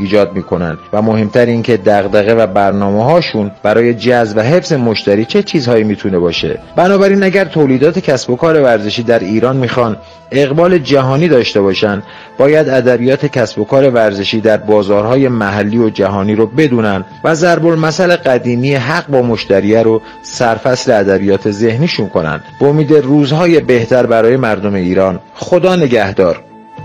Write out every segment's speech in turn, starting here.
ایجاد میکنن و مهمتر این که دغدغه و برنامه‌هاشون برای جذب و حفظ مشتری چه چیزهایی میتونه باشه. بنابراین اگر تولیدات کسب و کار ورزشی در ایران میخوان اقبال جهانی داشته باشن، باید ادبیات کسب و کار ورزشی در بازارهای محلی و جهانی رو بدونن و ضرب المثل قدیمی حق با مشتریه رو سرفصل ادبیات ذهنیشون کنن. با امید روزهای بهتر برای مردم ایران. خدا نگهدار.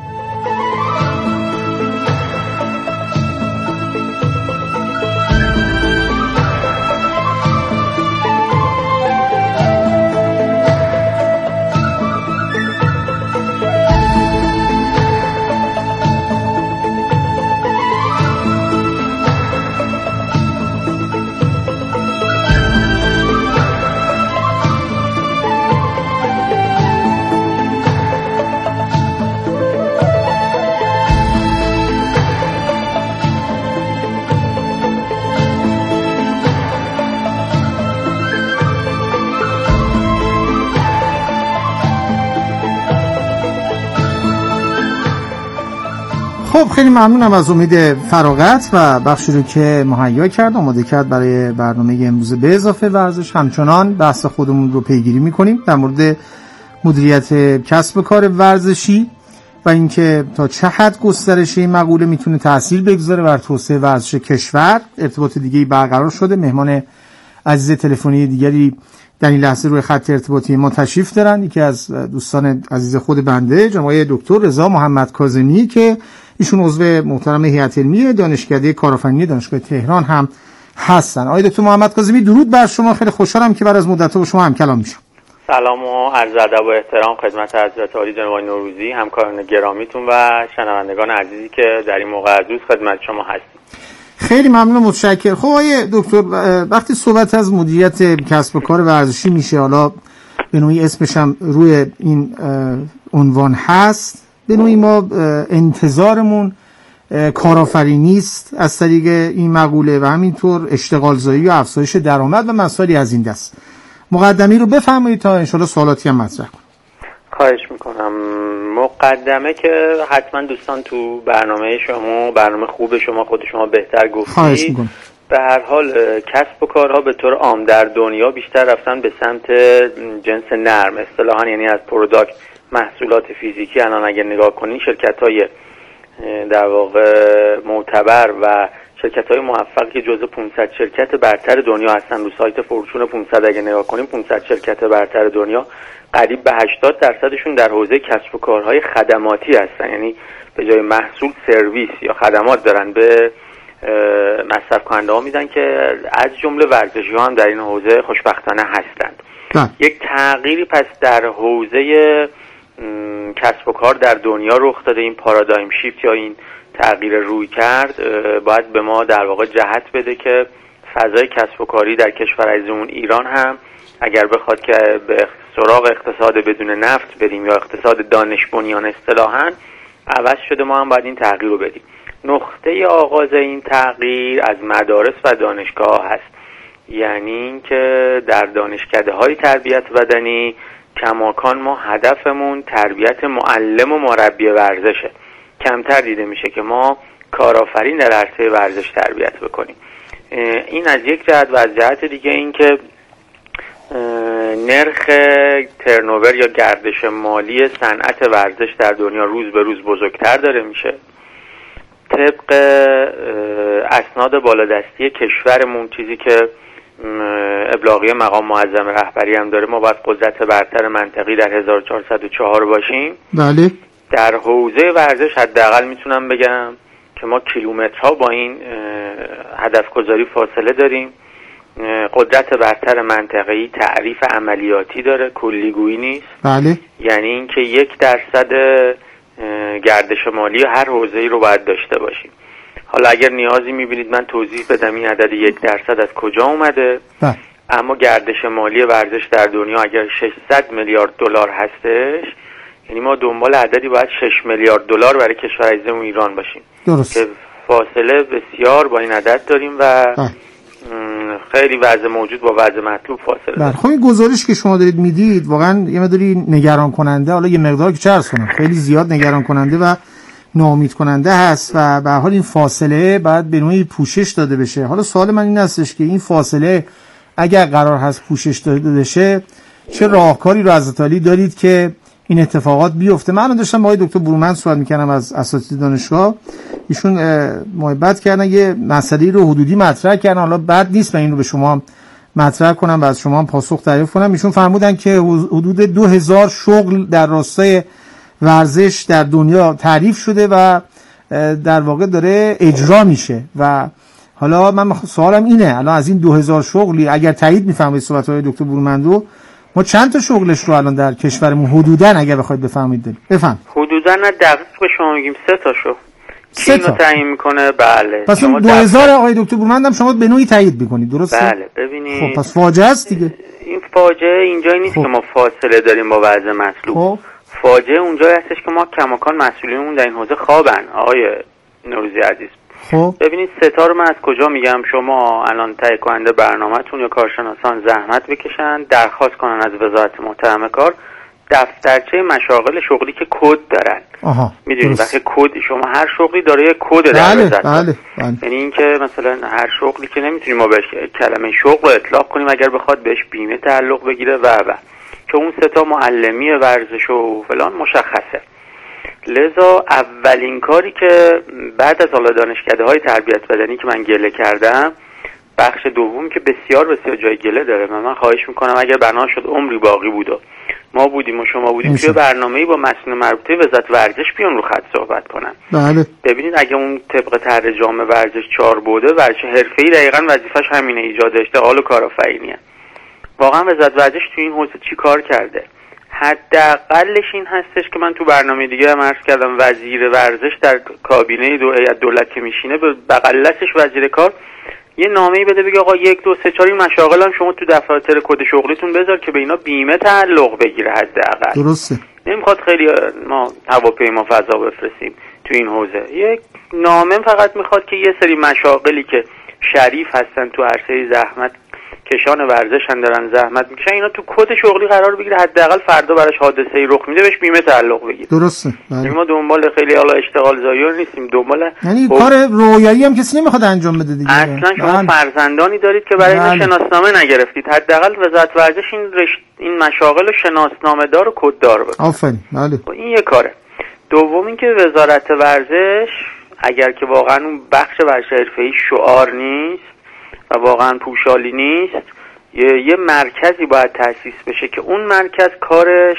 خب خیلی ممنونم از امید فراغت و بخشی رو که مهیا کرد آماده کرد برای برنامه امروز به اضافه ورزش. همچنان بحث خودمون رو پیگیری میکنیم در مورد مدیریت کسب و کار ورزشی و اینکه تا چه حد گسترش این مقوله میتونه تأثیر بگذاره بر توسعه ورزش کشور. ارتباط دیگه‌ای برقرار شده. مهمان عزیز تلفنی دیگری در این لحظه روی خط ارتباطی ما تشریف دارن. یکی از دوستان عزیز خود بنده جناب دکتر رضا محمد کاظمی که ایشون عضو محترم هیئت علمی دانشکده کارآفرینی دانشگاه تهران هم هستن. آقای دکتر محمد کاظمی درود بر شما. خیلی خوشحالم که بعد از مدت‌ها با شما هم کلام میشم. سلام و عرض ادب و احترام خدمت حضرت عالی جناب نوروزی، همکاران گرامیتون و شنوندگان عزیزی که در این موقع عزیز خدمت شما هستیم. خیلی ممنون، متشکرم. خب آقای دکتر، وقتی صحبت از مدیریت کسب و کار ورزشی میشه، حالا به نوعی اسمش هم روی این عنوان هست، به نوعی ما انتظارمون کارآفرینی است از طریق این مقوله و همینطور اشتغالزایی و افزایش درآمد و مسائلی از این دست. مقدمی رو بفرمایید تا انشالله سوالاتی هم مطرح کنم. خواهش میکنم. مقدمه که حتما دوستان تو برنامه خوب شما خود شما بهتر گفتید. به هر حال کسب و کارها به طور عام در دنیا بیشتر رفتن به سمت جنس نرم اصطلاحاً، یعنی از پروداکت محصولات فیزیکی. الان اگر نگاه کنین شرکت‌های در واقع معتبر و شرکت‌های موفق که جزو 500 شرکت برتر دنیا هستن، رو سایت فورچون 500 اگه نگاه کنیم 500 شرکت برتر دنیا قریب به 80% در حوزه کسب و کارهای خدماتی هستن، یعنی به جای محصول سرویس یا خدمات دارن به مصرف کننده ها میدن که از جمله ورزشی ها هم در این حوزه خوشبختانه هستند. یک تغییری پس در حوزه کسب و کار در دنیا رخ داده. این پارادایم شیفت یا این تغییر روی کرد باید به ما در واقع جهت بده که فضای کسب و کاری در کشور عزیزمون ایران هم اگر بخواد که به سراغ اقتصاد بدون نفت بریم یا اقتصاد دانش بنیان اصطلاحاً عوض شده، ما هم باید این تغییر رو بدیم. نقطه آغاز این تغییر از مدارس و دانشگاه هست، یعنی اینکه در دانشکده‌های تربیت بدنی کماکان ما هدفمون تربیت معلم و مربی ورزشه. کمتر دیده میشه که ما کارآفرین در عرصه ورزش تربیت بکنیم. این از یک جهت و از جهت دیگه این که نرخ ترنوور یا گردش مالی صنعت ورزش در دنیا روز به روز بزرگتر داره میشه. طبق اسناد بالادستی کشورمون، چیزی که ابلاغیه مقام معظم رهبری هم داره، ما باید قدرت برتر منطقی در 1404 باشیم. بله. در حوزه ورزش حداقل میتونم بگم که ما کیلومترها با این هدف گذاری فاصله داریم. قدرت برتر منطقه‌ای تعریف عملیاتی داره، کلیگویی نیست. بله. یعنی اینکه 1% گردش مالی هر حوزه‌ای رو باید داشته باشیم. حالا اگر نیازی میبینید من توضیح بدم این عدد 1% از کجا اومده. بله. اما گردش مالی ورزش در دنیا اگر 600 میلیارد دلار هستش، یعنی ما دنبال عددی باید 6 میلیارد دلار برای کشور عزیزمون ایران باشیم. درست. که فاصله بسیار با این عدد داریم و خیلی وضع موجود با وضع مطلوب فاصله داریم. خب این گزارش که شما دارید میدید واقعا یه مقداری نگران کننده، حالا یه مقدار که چه عرض کنم خیلی زیاد نگران کننده و ناامید کننده هست و به هر حال این فاصله باید به نوعی پوشش داده بشه. حالا سوال من این هستش که این فاصله اگر قرار هست پوشش داده بشه چه راهکاری رو حضرت علی دارید که این اتفاقات بیفته؟ من داشتم با دکتر برومند صحبت می‌کردم از اساتید دانشگاه، ایشون محبت کردن یه مسئله رو حدودی مطرح کردن، حالا بد نیست من این رو به شما مطرح کنم و از شما هم پاسخ دریافت کنم. ایشون فرمودن که حدود 2000 شغل در راستای ورزش در دنیا تعریف شده و در واقع داره اجرا میشه و حالا من سوالم اینه الان از این 2000 شغلی اگر تایید میفهمید صحبت‌های دکتر برومندو، ما چند تا شغلش رو الان در کشورمون حدوداً اگر بخواید بفهمید داریم؟ بفهم. حدوداً نه دقیق به شما میگیم 3 تاشو. 3 تا تعیین میکنه. بله. پس اون 2000 آقای دکتر برومندم شما به نوعی تایید میکنید، درسته؟ بله. ببینید خب پس فاجعه است دیگه. این فاجعه اینجایی نیست که ما فاصله داریم با وضع مطلوب. فاجعه اونجایی هستش که ما کماکان مسئولینمون در این حوزه خوابن. آقای نوروزی عزیز، خب ببینید 3 تا رو من از کجا میگم؟ شما الان تهیه کننده برنامه‌تون یا کارشناسان زحمت بکشن درخواست کنن از وزارت محترم کار دفترچه مشاغل شغلی که کد دارن. میدونید وقتی کد، شما هر شغلی داره یه کد در وزارت. بله. یعنی اینکه مثلا هر شغلی که نمیتونیم ما بهش کلمه شغل رو اطلاق کنیم اگر بخواد بهش بیمه تعلق بگیره و که اون 3 تا معلمی ورزش و فلان مشخصه. لذا اولین کاری که بعد از حالا دانشکده‌های تربیت بدنی که من گله کردم، بخش دوم که بسیار بسیار جای گله داره، من خواهش میکنم اگر بنا شد عمری باقی بود و ما بودیم و شما بودیم توی برنامه‌ای با مسئول مربوطه وزارت ورزش بیان رو خط صحبت کنن. بله. ببینید اگه اون طبق طرح جامع ورزش 4 بوده، ورزش حرفه‌ای دقیقاً وظیفش همینه، ایجاد اشتغال و کارآفرینیه. واقعا وزارت ورزش تو این حوزه چی کار کرده؟ حداقلش این هستش که من تو برنامه دیگه هم عرض کردم، وزیر ورزش در کابینه هیئت دولت که میشینه به بغل دستش وزیر کار یه نامه‌ای بده بگه آقا 1 2 3 4 این مشاغل هم شما تو دفاتر کد شغلیتون بذار که به اینا بیمه تعلق بگیره. حداقل درسته. نمیخواد خیلی ما هواپیما فضا بفرستیم تو این حوزه، یک نامه فقط میخواد که یه سری مشاغلی که شریف هستن تو عرصه زحمت کشان ورزشن دارن زحمت میکشن، اینا تو کد شغلی قرار بگیره، حداقل فردا براش حادثه‌ای رخ میده بهش بیمه تعلق بگیره. درسته. بله. ما دنبال خیلی حالا اشتغال زایی نیستیم، دنبال یعنی کار رویایی هم کسی نمیخواد انجام بده دیگه. اصلا شما فرزندانی دارید که برای این شناسنامه نگرفتید، حداقل وزارت ورزش این مشاغل رو شناسنامه دار و کددار بکنه. آفرین. بله. این یه کاره. دوم این که وزارت ورزش اگر که واقعا اون بخش ورزش حرفه‌ای شعار نیست و واقعا پوشالی نیست، یه مرکزی باید تأسیس بشه که اون مرکز کارش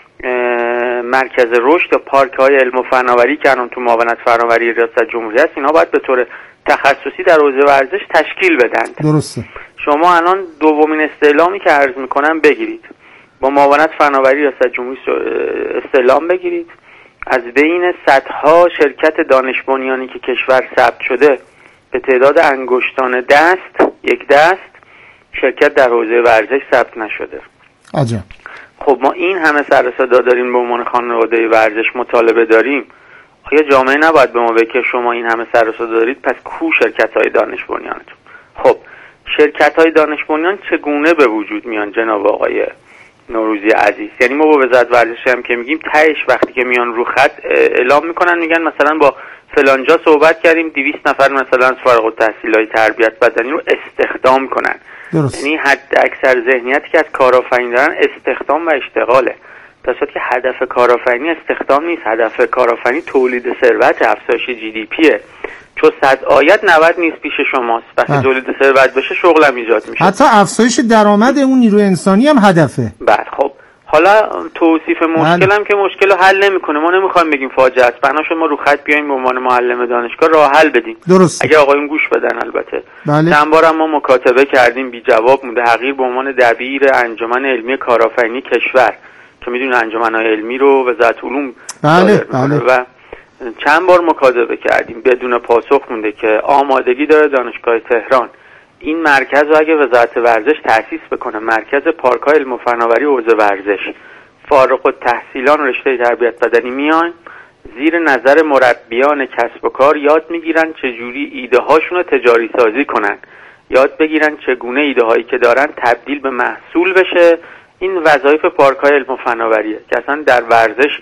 مرکز رشد و پارک‌های علم و فناوری که الان تو معاونت فناوری ریاست جمهوری است، اینا باید به طور تخصصی در حوزه ورزش تشکیل بدن. درسته. شما الان دومین استعلامی که عرض میکنم بگیرید، با معاونت فناوری ریاست جمهوری استعلام بگیرید، از بین صدها شرکت دانش بنیانی که کشور ثبت شده به تعداد انگشتان دست، 1 دست شرکت در حوزه ورزش ثبت نشده. عجب. خب ما این همه سر و صدا داریم به عنوان خانواده ورزش مطالبه داریم، آیا جامعه نباید به ما بگه که شما این همه سر و صدا دارید، پس کو شرکت‌های دانش بنیانتون؟ خب شرکت‌های دانش بنیان چگونه به وجود میان جناب آقای نوروزی عزیز؟ یعنی ما با وزارت ورزش هم که میگیم تهش وقتی که میان رو خط اعلام میکنن، میگن مثلا با فلانجا صحبت کردیم 200 نفر مثلا فارغ التحصیلای تربیت بدنی رو استخدام کنن. درست. یعنی حد اکثر ذهنیتی که از کارآفرینی دارن استخدام و اشتغاله، در صورتی که هدف کارآفرینی استخدام نیست، هدف کارآفرینی تولید ثروت، افزایش GDPه. چون 100 آیت 90 نیست پیش شماست. وقتی تولید ثروت بشه شغل هم ایجاد میشه، حتی افزایش درآمد اون نیروی انسانی هم هدفه. بعد خب حالا توصیف مشکل هم که مشکل رو حل نمیکنه. ما نمیخوایم بگیم فاجعه است، بناش ما رو خط بیایم به عنوان معلم دانشگاه راه حل بدیم. درست. اگه آقایون گوش بدن البته. بله. چند بار ما مکاتبه کردیم بی جواب مونده. حقیر به عنوان دبیر انجمن علمی کارآفرینی کشور که میدونن انجمن‌های علمی رو وزارت علوم بله. و چند بار مکاتبه کردیم بدون پاسخ مونده که آمادگی داره دانشگاه تهران این مرکز رو اگه وزارت ورزش تأسیس بکنه، مرکز پارک‌های علم و فناوری حوزه ورزش، فارغ التحصیلان رشته تربیت بدنی میان زیر نظر مربیان کسب و کار یاد میگیرن چجوری ایده هاشون رو تجاری سازی کنن، یاد بگیرن چگونه ایده هایی که دارن تبدیل به محصول بشه. این وظایف پارک‌های علم و فناوریه که اصلا در ورزش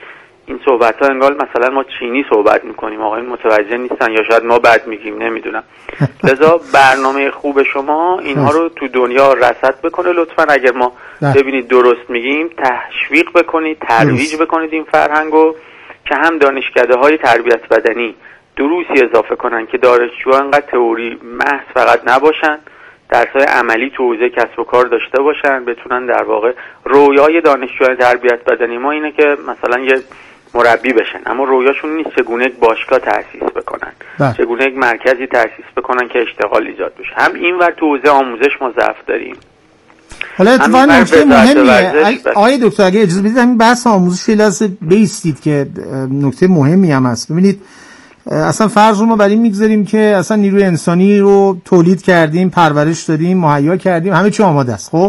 این صحبت ها انگار مثلا ما چینی صحبت میکنیم، آقایون متوجه نیستن یا شاید ما بد میگیم، نمیدونم. لذا برنامه خوب شما اینها رو تو دنیا رصد بکنه لطفا. اگر ما ببینید درست میگیم تشویق بکنید، ترویج بکنید این فرهنگو که هم دانشکده های تربیت بدنی دروسی اضافه کنن که دانشجوها انقدر تئوری محض فقط نباشن، درس‌های عملی تو حوزه کسب و کار داشته باشن، بتونن در واقع رویای دانشجوهای تربیت بدنی ما اینه که مثلا یه مربی بشن، اما رویاشون نیست چگونه یک باشگاه تأسیس بکنن، چگونه یک مرکزی تأسیس بکنن که اشتغال ایجاد بشه. هم این ور تو حوزه آموزش ما ضعف داریم. حالا اتفاقا نکته مهمیه آقای دکتر اگه اجازه بدید همین بحث آموزش یه لحظه بیستید که نکته مهمی هم هست. ببینید اصلا فرض رو ما بر این میگذاریم که اصلا نیروی انسانی رو تولید کردیم، پرورش دادیم، مهیا کردیم، همه چی آماده است. خب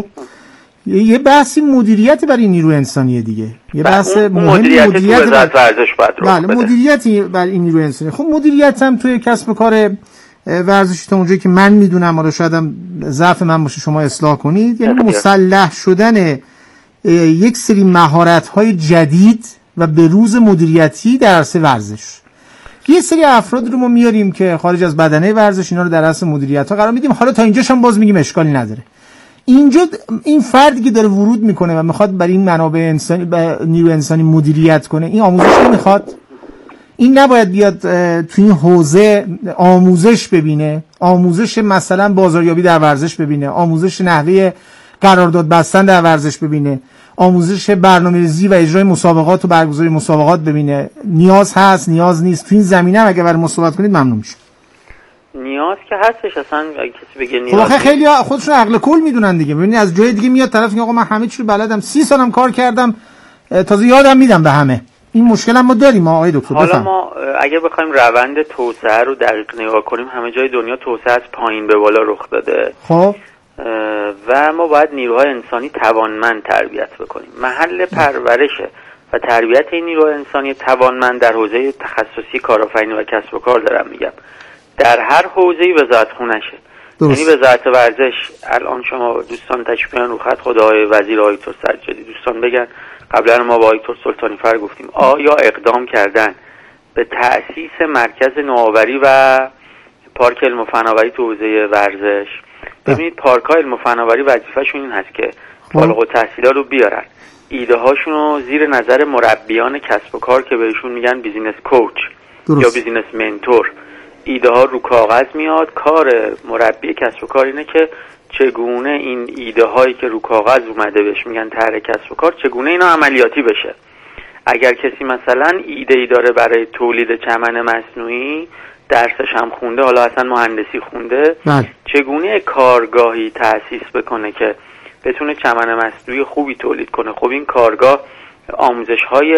یه بحثی مدیریت برای نیروی انسانی دیگه، یه بحث مدیریت ورزش باید بله مدیریتی برای این نیروی انسانی. خب مدیریت هم توی کسب و کار ورزشی تا اونجایی که من میدونم، حالا شاید هم ضعف من باشه شما اصلاح کنید، یعنی مسلح شدن یک سری مهارت‌های جدید و بروز مدیریتی در عرصه ورزش. یه سری افراد رو ما میاریم که خارج از بدنه ورزش اینا رو در عرصه مدیریت ها قرار میدیم. حالا تا اینجاش هم باز میگیم اشکالی نداره. اینجا این فردی که داره ورود میکنه و میخواد برای این منابع انسانی نیروی انسانی مدیریت کنه، این آموزش نمیخواد؟ این نباید بیاد تو این حوزه آموزش ببینه، آموزش مثلا بازاریابی در ورزش ببینه، آموزش نحوه قرارداد بستن در ورزش ببینه، آموزش برنامه‌ریزی و اجرای مسابقات و برگزاری مسابقات ببینه؟ نیاز هست، نیاز نیست؟ تو این زمینه اگه برای مسابقات کنید ممنون میشم. نیاز که هستش، اصلا اگه کسی بگه نیاز. خب خیلی خودشون عقل کل میدونن دیگه. ببینید از جای دیگه میاد طرف میگه آقا من همه چی رو بلدم، 30 سالم کار کردم، تازه یادم میدم به همه. این مشکل هم ما داریم آقای دکتر. حالا ما اگه بخوایم روند توسعه رو دقیق نگاه کنیم، همه جای دنیا توسعه از پایین به بالا رخ داده. خب و ما باید نیروهای انسانی توانمند تربیت بکنیم. محل پرورشه و تربیت این نیروهای انسانی توانمند در حوزه تخصصی کارآفرینی و کسب و کار دارم میگم، در هر حوزه‌ای وزارتخونه‌شه. یعنی وزارت ورزش الان شما دوستان تشریف بیارن رو خط، خدای وزیر آقای دکتر سجادی، دوستان بگن قبلا ما با آقای دکتر سلطانی فر گفتیم آیا اقدام کردن به تأسیس مرکز نوآوری و پارک علم و فناوری تو حوزه ورزش؟ ببینید پارک‌های علم و فناوری وظیفه‌شون این هست که فارغ التحصیلا رو بیارن، ایده هاشون رو زیر نظر مربیان کسب و کار که بهشون میگن بیزینس کوچ یا بیزینس منتور، ایده ها رو کاغذ میاد. کار مربی کسب و کار اینه که چگونه این ایده هایی که رو کاغذ اومده بهش میگن طرح کسب و کار، چگونه اینا عملیاتی بشه. اگر کسی مثلا ایده ای داره برای تولید چمن مصنوعی، درسش هم خونده، حالا اصلا مهندسی خونده، چگونه کارگاهی تأسیس بکنه که بتونه چمن مصنوعی خوبی تولید کنه. خب این کارگاه آموزش های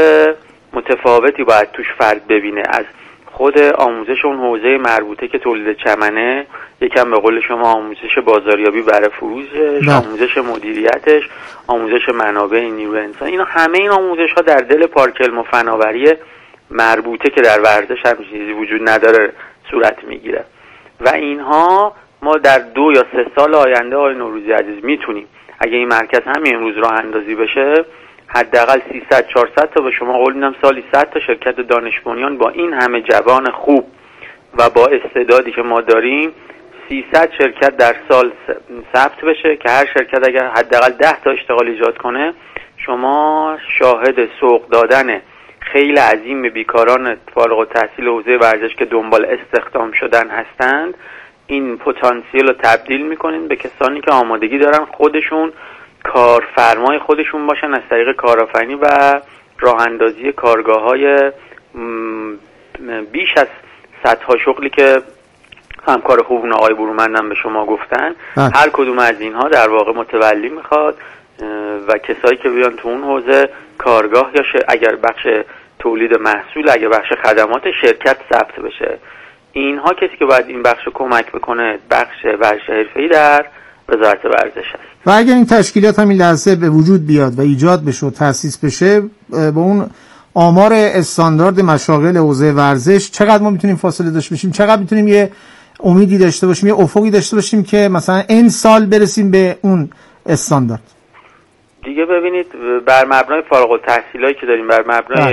متفاوتی باید توش فرد ببینه، از خود آموزش اون حوزه مربوطه که تولید چمنه، یکم به قول شما آموزش بازاریابی برای فروشش، آموزش مدیریتش، آموزش منابع نیروی انسانی، اینا همه این آموزش ها در دل پارک علم و فناوری مربوطه که در ورزش هم چیزی وجود نداره صورت میگیره. و اینها ما در 2 یا 3 سال آینده آقای نوروزی عزیز میتونیم اگه این مرکز همین امروز راه اندازی بشه، حداقل 300-400 تا به شما قول میدم سالی 100 تا شرکت دانش بنیان با این همه جوان خوب و با استعدادی که ما داریم 300 شرکت در سال ثبت بشه که هر شرکت اگر حداقل 10 تا اشتغال ایجاد کنه، شما شاهد سوق دادن خیلی عظیم بیکاران فارغ التحصیل حوزه ورزش که دنبال استخدام شدن هستند. این پتانسیل رو تبدیل میکنین به کسانی که آمادگی دارن خودشون کارفرمای خودشون باشن از طریق کارآفرینی و راه اندازی کارگاه‌های بیش از 100 ها شغلی که همکار خوبون آقای برومندم به شما گفتن. هر کدوم از اینها در واقع متولی میخواد و کسایی که بیان تو اون حوزه کارگاه یا اگر بخش تولید محصول، اگر بخش خدمات شرکت ثبت بشه، اینها کسی که باید این بخش کمک بکنه بخش ورزش حرفه‌ای در وزارت ورزش است. و اگر این تشکیلات همین لحظه به وجود بیاد و ایجاد بشه و تأسیس بشه، با اون آمار استاندارد مشاغل حوزه ورزش چقدر ما میتونیم فاصله داشته باشیم؟ چقدر میتونیم یه امیدی داشته باشیم، یه افقی داشته باشیم که مثلا این سال برسیم به اون استاندارد؟ دیگه ببینید بر مبنای فارغ التحصیلایی که داریم، بر مبنای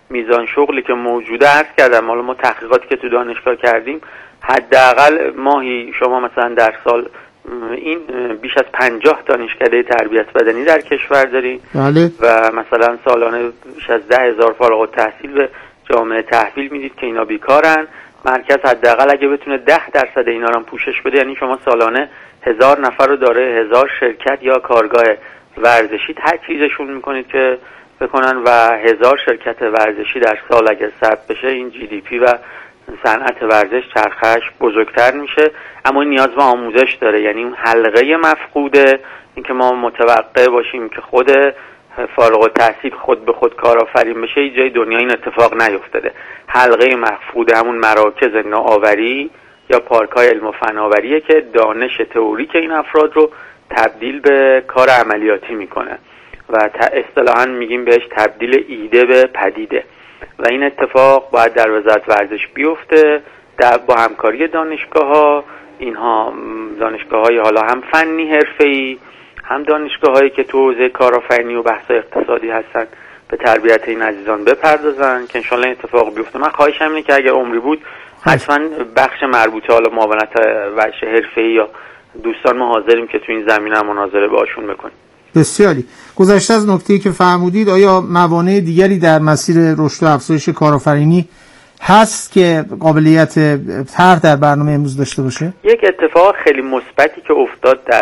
میزان شغلی که موجوده عرض کردم. حالا ما تحقیقاتی که تو دانشگاه کردیم حداقل ماهی شما مثلا در سال این بیش از 50 دانشکده تربیت بدنی در کشور داریم و مثلا سالانه بیش از 10,000 فارغ التحصیل به جامعه تحویل میدید که اینا بیکارن. مرکز حداقل اگه بتونه 10% اینا رو پوشش بده، یعنی شما سالانه 1000 نفر رو داره، 1000 شرکت یا کارگاه ورزشی تجهیزشون میکنید که بکنن و 1000 شرکت ورزشی در سال اگر ثبت بشه، این GDP و صنعت ورزش چرخش بزرگتر میشه. اما این نیاز به آموزش داره، یعنی اون حلقه مفقوده، این که ما متوقع باشیم که خود فارغ التحصیل خود به خود کارآفرین بشه، هیچ جای دنیا این اتفاق نیفتاده. حلقه مفقود همون مراکز نوآوری یا پارک‌های علم و فناوریه که دانش تئوریک این افراد رو تبدیل به کار عملیاتی میکنه و اصطلاحاً میگیم بهش تبدیل ایده به پدیده و این اتفاق باید در وزارت ورزش بیفته با همکاری دانشگاه‌ها. اینها دانشگاه‌های حالا هم فنی حرفه‌ای، هم دانشگاه‌هایی که تو حوزه کارآفرینی و بحث اقتصادی هستن به تربیت این عزیزان بپردازن که انشالله این اتفاق بیفته. من خواهشم اینه که اگر عمری بود حتما بخش مربوطه حالا معاونت ورزش حرفه‌ای یا دوستان ما حاضریم که تو این زمینه مناظره باشون بکنیم. بسیاری. گذشته از نکته‌ای که فرمودید، آیا موانع دیگری در مسیر رشد و افزایش کارآفرینی هست که قابلیت طرح در برنامه امروز داشته باشه؟ یک اتفاق خیلی مثبتی که افتاد در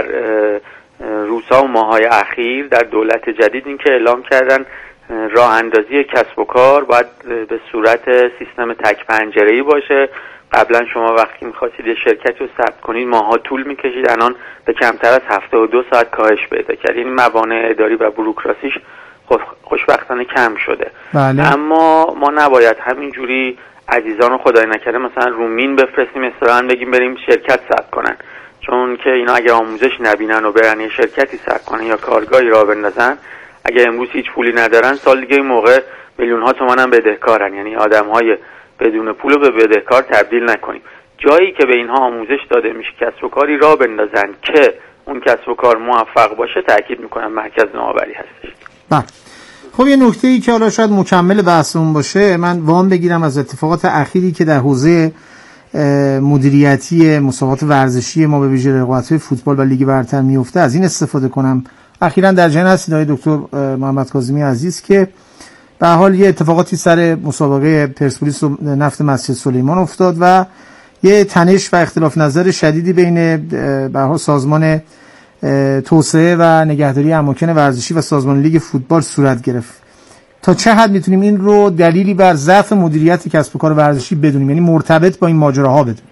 روزها و ماه‌های اخیر در دولت جدید این که اعلام کردن راه اندازی کسب و کار باید به صورت سیستم تک پنجره‌ای باشه. قبلا شما وقتی می‌خواستید یه شرکتی رو ثبت کنید ماها طول می‌کشید، الان به کمتر از 72 ساعت کاهش پیدا کرد. این موانع اداری و بوروکراسیش خوشبختانه کم شده. بله. اما ما نباید همینجوری عزیزان رو خدای نکرده مثلا رومین بفرستیم اصطلاحاً بگیم بریم شرکت ثبت کنن، چون که اینا اگر آموزش نبینن و برن یه شرکتی ثبت کنن یا کارگاهی راه بندازن، اگر امروز هیچ پولی ندارن سال دیگه این موقع میلیون‌ها تومان هم بدهکارن. یعنی آدم‌های بدون پول رو به بدهکار تبدیل نکنیم. جایی که به اینها آموزش داده میشه کسب و کاری راه بندازن که اون کسب و کار موفق باشه، تاکید میکنم مرکز نوآوری هستش. بله. خب یه نکته‌ای که حالا شاید مکمل بحثمون باشه، من وام بگیرم از اتفاقات اخیری که در حوزه مدیریتی مسابقات ورزشی ما به ویژه رقابت‌های فوتبال و لیگ برتر میفته از این استفاده کنم. اخیراً در جریان هستید آقای دکتر محمد کاظمی عزیز که به حال یه اتفاقاتی سر مسابقه پرسپولیس و نفت مسجد سلیمان افتاد و یه تنش و اختلاف نظر شدیدی بین به حال سازمان توسعه و نگهداری اماکن ورزشی و سازمان لیگ فوتبال صورت گرفت. تا چه حد میتونیم این رو دلیلی بر ضعف مدیریت کسب و کار ورزشی بدونیم، یعنی مرتبط با این ماجراها بدونیم؟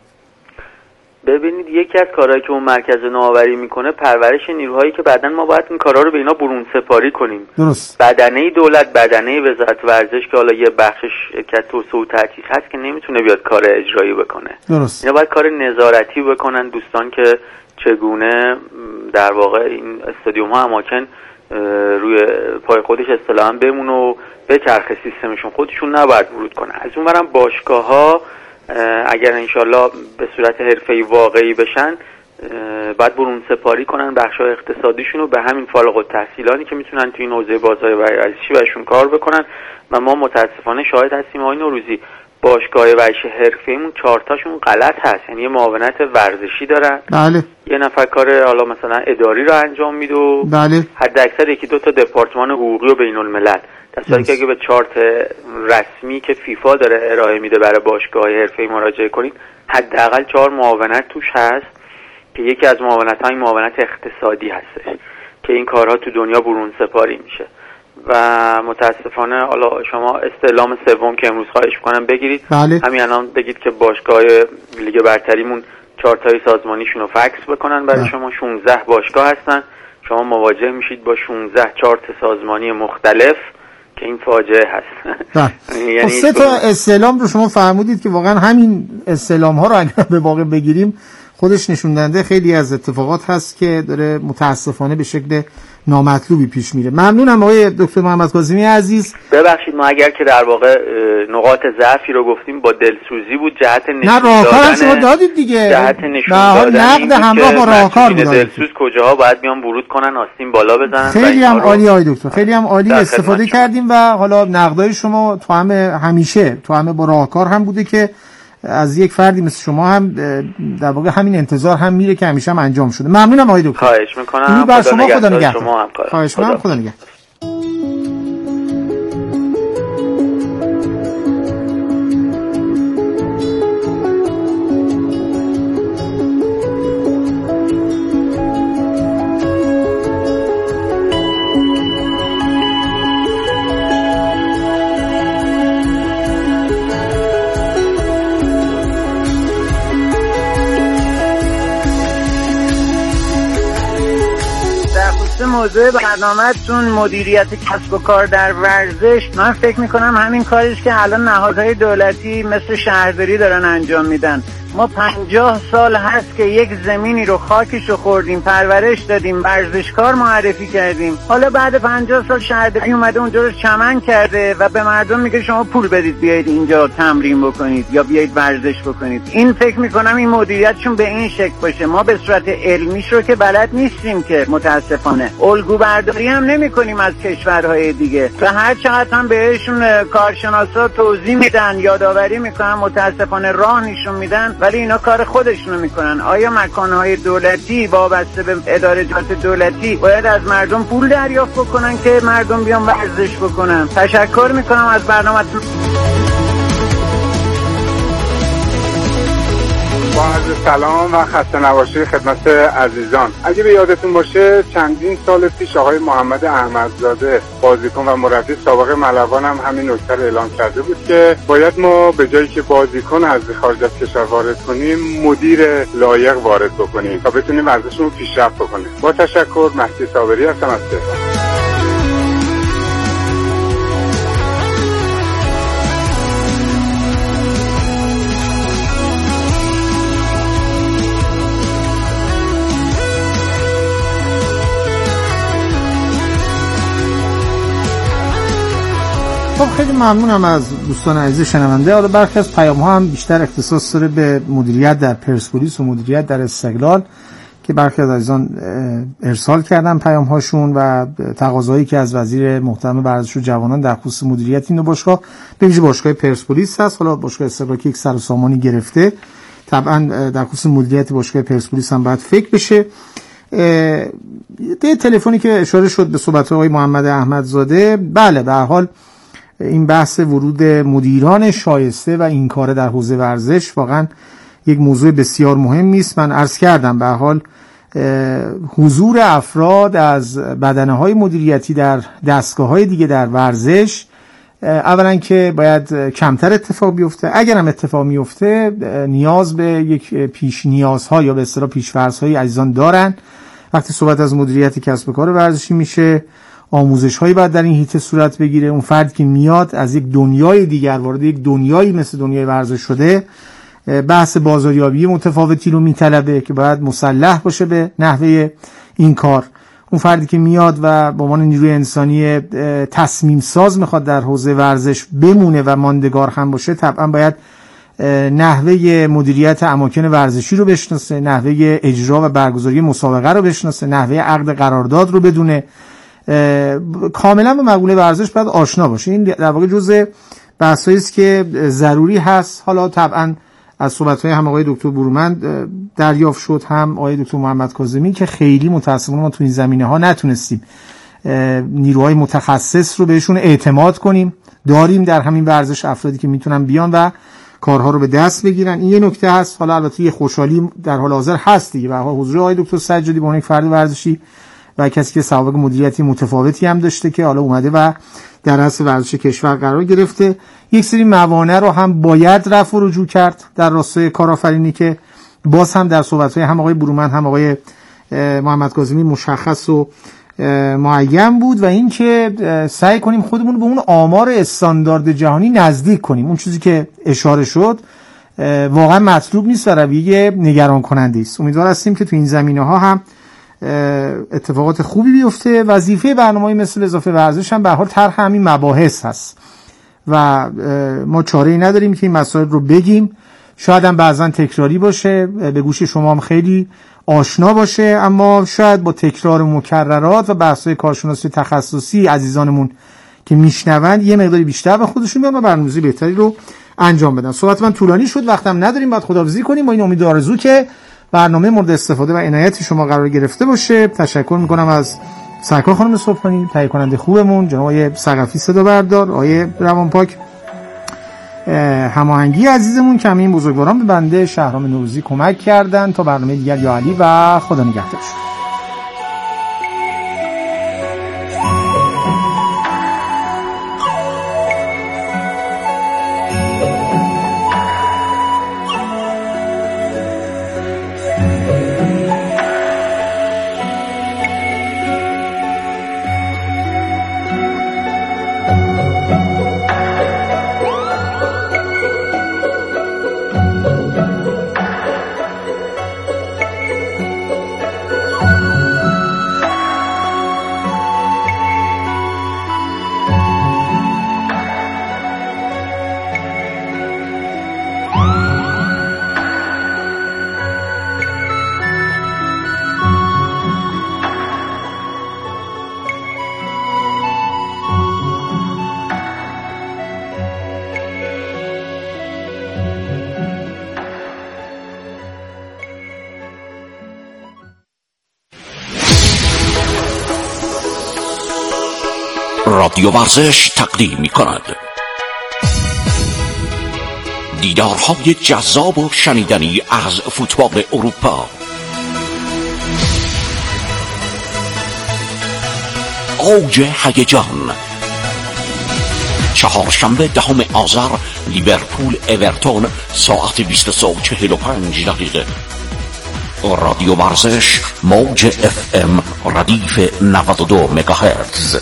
ببینید یکی از کارهایی که اون مرکز نوآوری میکنه پرورش نیروهایی که بعداً ما باید این کارها رو به اینا برون سپاری کنیم. درست. بدنه دولت، بدنه وزارت ورزش که حالا یه بخشش شرکت توسعه و تحقیق هست که نمیتونه بیاد کار اجرایی بکنه. درست. اینا باید کار نظارتی بکنن دوستان که چگونه در واقع این استادیوم ها اماکن روی پای خودش اصطلاحاً بمونه و به چرخ سیستمشون خودشون نباید ورود کنه. از اونورم باشگاه ها اگر انشالله به صورت حرفه‌ای واقعی بشن باید برون سپاری کنن بخش‌های اقتصادیشون رو به همین فارغ التحصیلانی که میتونن تو این حوزه بازار ورزشی بهشون کار بکنن. و ما متاسفانه شاهد هستیم آقای نوروزی باشگاه ورزشی حرفه‌ایمون 4 تاشون غلط هست، یعنی یه معاونت ورزشی دارن. بله. یه نفر کار حالا مثلا اداری رو انجام میده و بله. حد اکثر 1-2 تا دپارتمان حقوقی و بین‌الملل. در صورتی که اگه به چارت رسمی که فیفا داره ارائه میده برای باشگاه‌های حرفه‌ای مراجعه کنید، حداقل 4 معاونت توش هست که یکی از معاونت‌ها این معاونت اقتصادی هستش که این کارها تو دنیا برون سپاری میشه. و متاسفانه حالا شما استعلام سوم که امروز خواهش می‌کنم بگیرید. بله. همین الان بگید که باشگاه لیگ برتریمون چارتای سازمانیشون رو فکس بکنن برای شما. 16 باشگاه هستن، شما مواجه میشید با 16 چارت سازمانی مختلف که این فاجعه هست. یعنی 3 تا استعلام رو شما فرمودید که واقعا همین استعلام ها رو اگر به واقع بگیریم خودش نشوندنده خیلی از اتفاقات هست که داره متاسفانه به شکل نامطلوبی پیش میره. ممنونم آقای دکتر محمد کاظمی عزیز. ببخشید ما اگر که در واقع نقاط ضعفی رو گفتیم با دلسوزی بود، جهت نشون دادن. نه راهکار شما دادید دیگه. جهت نشون دادن نقد همراه با راهکار بود. دلسوز کجاها باید بیان ورود کنن، آستین بالا بزنن. خیلی هم عالی آقای دکتر، خیلی هم عالی استفاده کردیم و حالا نقدای شما تو همیشه با راهکار هم بوده که از یک فردی مثل شما هم در واقع همین انتظار هم میره که همیشه هم انجام شده. ممنونم آقای دکتر. خواهش میکنم. بر شما خدا نگهدار. شما هم خواهش میکنم. خدا نگهدار. موضوع برنامه‌تون مدیریت کسب و کار در ورزش، من فکر میکنم همین کاریست که الان نهادهای دولتی مثل شهرداری دارن انجام میدن. ما 50 سال هست که یک زمینی رو خاکش رو خوردیم، پرورش دادیم، ورزشکار معرفی کردیم. حالا بعد 50 سال شهرداری اومده اونجا رو چمن کرده و به مردم میگه شما پول بدید بیایید اینجا تمرین بکنید یا بیایید ورزش بکنید. این فکر میکنم این مدیریتشون به این شکل باشه. ما به صورت علمیش رو که بلد نیستیم که متاسفانه. الگو برداری هم نمیکنیم از کشورهای دیگه. و هر چقدر هم بهشون کارشناسا توضیح میدن، یادآوری میکنن، متاسفانه راه نشون میدن، ولی اینا کار خودشونو میکنن. آیا مکانهای دولتی وابسته به ادارجات دولتی باید از مردم پول دریافت بکنن که مردم بیان ورزش بکنن؟ تشکر میکنم از برنامه‌تون. با عرض سلام و خسته نباشید خدمت عزیزان. اگه به یادتون باشه چندین سال پیش آقای محمد احمدزاده بازیکن و مربی سابق ملوان هم همین نکته رو اعلام کرده بود که باید ما به جایی که بازیکن از خارج از کشور وارد کنیم مدیر لایق وارد بکنیم تا بتونیم ورزشمون رو پیشرفت بکنیم. با تشکر، مهدی صابری هستم از تهران. خب خیلی ممنونم از دوستان عزیز شنونده. حالا برخی از پیام‌ها هم بیشتر اختصاص داره به مدیریت در پرسپولیس و مدیریت در استقلال که برخی از عزیزان ارسال کردن پیام‌هاشون و تقاضایی که از وزیر محترم ورزش و جوانان در خصوص مدیریت این باشگاه به ویژه باشگاه پرسپولیس هست. حالا باشگاه استقلال که یک سر و سامانی گرفته، طبعا در خصوص مدیریت باشگاه پرسپولیس هم باید فکر بشه. یه تلفنی که اشاره شد به صحبت آقای محمد احمدزاده، بله به هر حال این بحث ورود مدیران شایسته و این کار در حوزه ورزش واقعا یک موضوع بسیار مهمی است. من عرض کردم به هر حال حضور افراد از بدنه‌های مدیریتی در دستگاه‌های دیگه در ورزش اولا که باید کمتر اتفاق بیفته، اگر هم اتفاق میفته نیاز به یک پیش نیازها یا به اصطلاح پیش‌فرض‌های عزیزان دارن. وقتی صحبت از مدیریت کسب و کار ورزشی میشه آموزش هایی باید در این حیطه صورت بگیره. اون فرد که میاد از یک دنیای دیگر وارد یک دنیایی مثل دنیای ورزش شده، بحث بازاریابی متفاوتی رو میطلبه که باید مسلح باشه به نحوه این کار. اون فردی که میاد و به عنوان نیروی انسانی تصمیم ساز میخواد در حوزه ورزش بمونه و ماندگار هم باشه، طبعا باید نحوه مدیریت اماکن ورزشی رو بشناسه، نحوه اجرا و برگزاری مسابقه رو بشناسه، نحوه عقد قرارداد رو بدونه، کاملا به مقوله ورزش باید آشنا باشه. این در واقع جزء بحثایی است که ضروری هست. حالا طبعا از صحبت‌های هم آقای دکتر برومند دریافت شد، هم آقای دکتر محمد کاظمی که خیلی متأسفانه ما تو این زمینه‌ها نتونستیم نیروهای متخصص رو بهشون اعتماد کنیم. داریم در همین ورزش افرادی که میتونن بیان و کارها رو به دست بگیرن. این یه نکته هست. حالا البته یه خوشحالی در حال حاضر هست دیگه، به حضور آقای دکتر سجادی به عنوان یک فرد ورزشی و کسی که سوابق مدیریتی متفاوتی هم داشته که حالا اومده و در رأس ورزش کشور قرار گرفته. یک سری موانع رو هم باید رفع و رجوع کرد در راستای کارآفرینی که باز هم در صحبت‌های هم آقای برومند هم آقای محمد کاظمی مشخص و معین بود و این که سعی کنیم خودمون به اون آمار استاندارد جهانی نزدیک کنیم. اون چیزی که اشاره شد واقعا مطلوب نیست و رویه نگران کننده است. امیدوار هستیم که تو این زمینه‌ها هم اتفاقات خوبی بیفته. وظیفه برنامه‌ای مثل اضافه ورزش هم به هر حال طرح همین مباحث هست و ما چاره‌ای نداریم که این مسائل رو بگیم. شاید هم بعضا تکراری باشه، به گوش شما هم خیلی آشنا باشه، اما شاید با تکرار مکررات و بحث‌های کارشناسی تخصصی عزیزانمون که میشنوند یه مقداری بیشتر به خودشون بیان و برنامه‌ریزی بهتری رو انجام بدن. صحبت من طولانی شد، وقتم نداریم، باید خداحافظی کنیم. با این امید و آرزو که برنامه مورد استفاده و عنایت شما قرار گرفته باشه. تشکر میکنم از سرکار خانم صبحانی، تهیه کننده خوبمون، جناب آقای ثقفی صدا بردار، آقای روانپاک، هماهنگی عزیزمون که همین بزرگواران به بنده شهرام نوروزی کمک کردن. تا برنامه دیگر، یا علی و خدا نگهدارشون. رادیو ورزش تقدیم می کند دیدارهای جذاب و شنیدنی از فوتبال اروپا. اوج هیجان، چهارشنبه 10 آذر، لیورپول اورتون ساعت 20:45. رادیو ورزش، موج FM ردیف 92 مگاهرتز.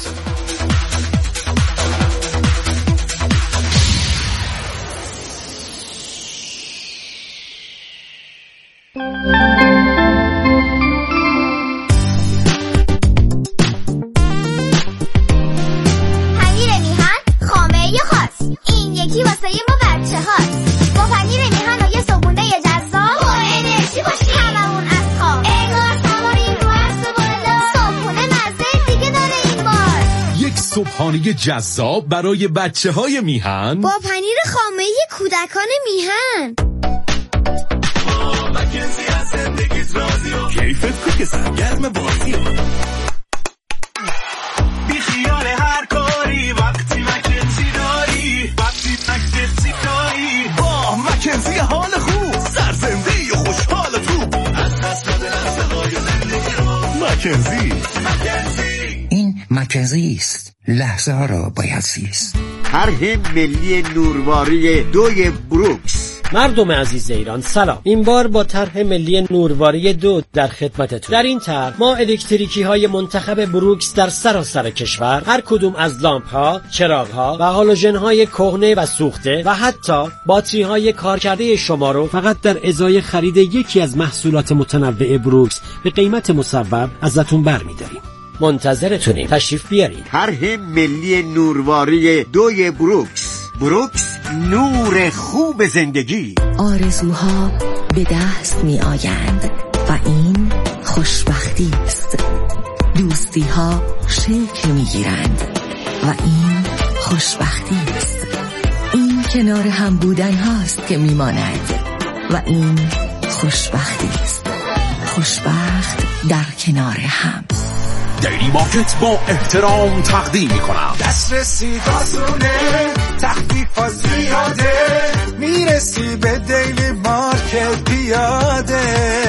صبحانه جذاب برای بچه‌های میهن با پنیر خامه کودکان میهن. مکنزی از زندگیت راضی و کیفت کوک سرگرم بازی بی خیال هر کاری وقتی مکنزی داری، وقتی مکنزی داری با مکنزی حال خوب، سرزنده‌ای و خوشحال تو از دست داده لحظه‌های زندگی رو. مکنزی این مکنزی است، لحظه ها را باید زیست. طرح ملی نورواری 2 بروکس. مردم عزیز ایران سلام. این بار با طرح ملی نورواری 2 در خدمتتون. در این طرح ما الکتریکی های منتخب بروکس در سراسر کشور، هر کدوم از لامپ ها، چراغ ها و هالوژن های کهنه و سوخته و حتی باتری های کارکرده شما رو فقط در ازای خرید یکی از محصولات متنوع بروکس به قیمت مصوب ازتون برمی‌داریم. منتظرتونیم، تشریف بیارید. طرح ملی نورواری 2 بروکس. بروکس، نور خوب زندگی. آرزوها به دست می آیند و این خوشبختی است. دوستی ها شکل می گیرند و این خوشبختی است. این کنار هم بودن هاست که می ماند و این خوشبختی است. خوشبخت در کنار هم. دیلی مارکت با احترام تقدیم میکنم. دسترسی آسونه، تخفیفات زیاده، میرسی به دیلی مارکت پیاده،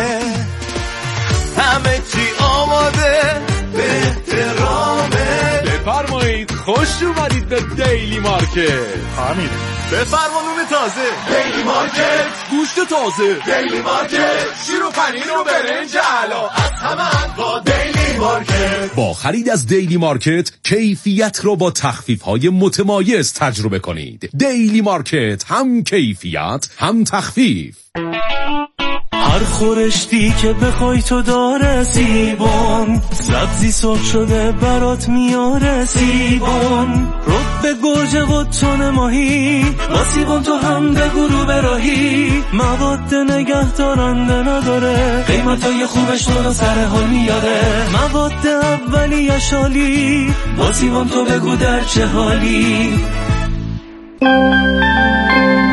همه چی آماده به احترامه. بفرمایید خوش اومدید به دیلی مارکت. همین بفرما نون تازه، دیلی مارکت، گوشت تازه، دیلی مارکت، شیر و پنیر و برنج علا، از همه انواع دیلی دیلی مارکت. با خرید از دیلی مارکت کیفیت رو با تخفیف‌های متمایز تجربه کنید. دیلی مارکت، هم کیفیت هم تخفیف. هر خورشتی که بخوای تو داره سیبون، سبزی سرخ شده برات میاره سیبون، رب گوجه و تون ماهی با سیبون تو هم بگو رو براهی، مواد نگه دارنده نداره، قیمتای خوبش تو رو سر حال میاره، مواد اولیه شالی با سیبون تو بگو در چه حالی.